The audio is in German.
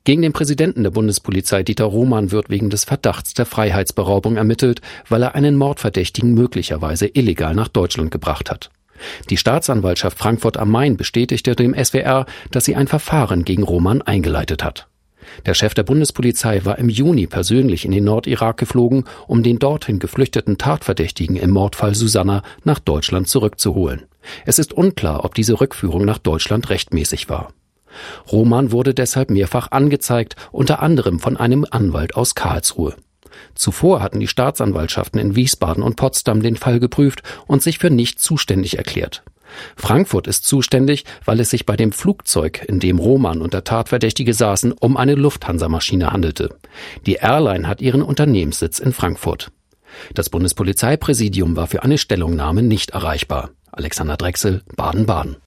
Gegen den Präsidenten der Bundespolizei Dieter Roman wird wegen des Verdachts der Freiheitsberaubung ermittelt, weil er einen Mordverdächtigen möglicherweise illegal nach Deutschland gebracht hat. Die Staatsanwaltschaft Frankfurt am Main bestätigte dem SWR, dass sie ein Verfahren gegen Roman eingeleitet hat. Der Chef der Bundespolizei war im Juni persönlich in den Nordirak geflogen, um den dorthin geflüchteten Tatverdächtigen im Mordfall Susanna nach Deutschland zurückzuholen. Es ist unklar, ob diese Rückführung nach Deutschland rechtmäßig war. Roman wurde deshalb mehrfach angezeigt, unter anderem von einem Anwalt aus Karlsruhe. Zuvor hatten die Staatsanwaltschaften in Wiesbaden und Potsdam den Fall geprüft und sich für nicht zuständig erklärt. Frankfurt ist zuständig, weil es sich bei dem Flugzeug, in dem Roman und der Tatverdächtige saßen, um eine Lufthansa-Maschine handelte. Die Airline hat ihren Unternehmenssitz in Frankfurt. Das Bundespolizeipräsidium war für eine Stellungnahme nicht erreichbar. Alexander Drechsel, Baden-Baden.